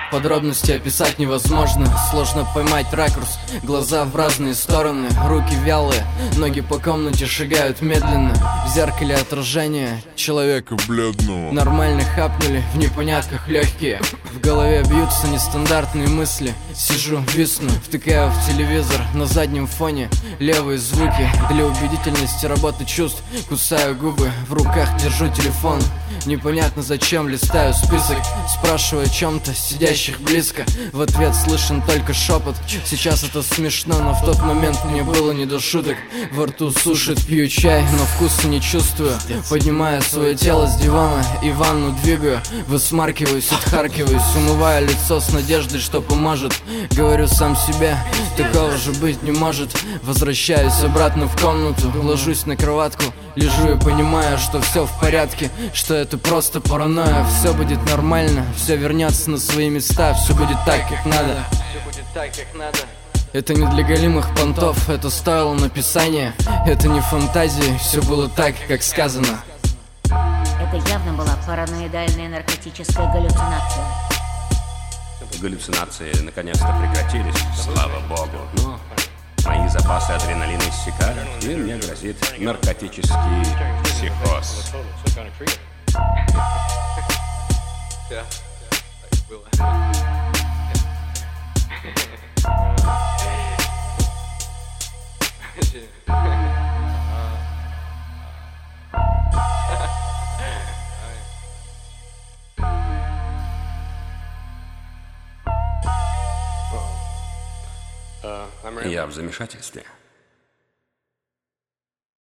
Подробности описать невозможно, сложно поймать ракурс. Глаза в разные стороны, руки вялые, ноги по комнате шагают медленно. В зеркале отражение человека бледного. Нормально хапнули, в непонятках легкие. В голове бьются нестандартные мысли. Сижу, висну, втыкаю в телевизор. На заднем фоне левые звуки. Для убедительности работы чувств кусаю губы, в руках держу телефон. Непонятно зачем листаю список, спрашиваю о чем-то сидящих близко. В ответ слышен только шепот. Сейчас это смешно, но в тот момент мне было не до шуток. Во рту сушит, пью чай, но вкуса не чувствую. Поднимаю свое тело с дивана и ванну двигаю. Высмаркиваюсь, отхаркиваюсь, умываю лицо с надеждой, что поможет. Говорю сам себе, такого же быть не может. Возвращаюсь обратно в комнату, ложусь на кроватку, лежу и понимаю, что все в порядке, что это просто паранойя. Все будет нормально, все вернется на свои места, все будет так, как надо. Это не для голимых понтов, это стоило написания. Это не фантазии, все было так, как сказано. Это явно была параноидальная наркотическая галлюцинация. Галлюцинации наконец-то прекратились, слава богу. Но мои запасы адреналина иссякают, и мне грозит наркотический психоз. Я в замешательстве.